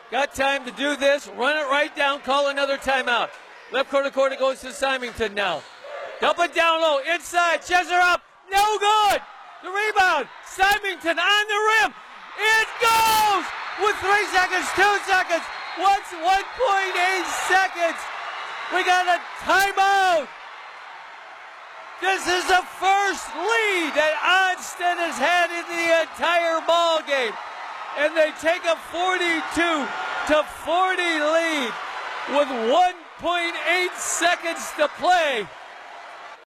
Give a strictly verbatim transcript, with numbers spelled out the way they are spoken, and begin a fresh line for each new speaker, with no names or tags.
Got time to do this. Run it right down. Call another timeout. Left corner corner goes to Symington now. Dump it down low. Inside. Chesner up. No good. The rebound. Symington on the rim. It goes with three seconds, two seconds. What's one point eight seconds? We got a timeout. This is the first lead that Onsted has had in the entire ball game. And they take a forty-two to forty lead with one point eight seconds to play.